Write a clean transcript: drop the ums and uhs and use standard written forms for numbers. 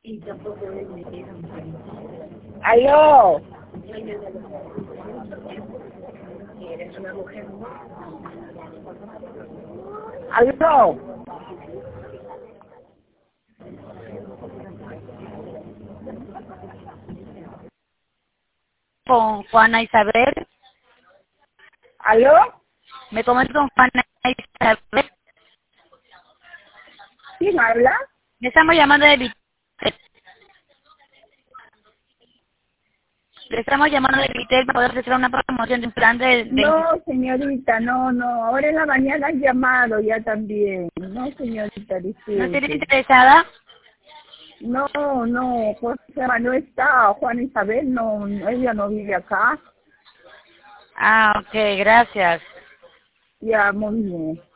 Aló. Aló. Con Juana Isabel. Aló. Me comunico con Juana Isabel. ¿Quién habla? Le estamos llamando de Vitel. Le estamos llamando de Vitel para poder hacer una promoción de un plan de... No, señorita, no. Ahora en la mañana han llamado ya también. No, señorita, ¿No estaría disculpe. interesada? No, José no está. Juana Isabel, no, ella no vive acá. Ah, ok, gracias. Ya, muy bien.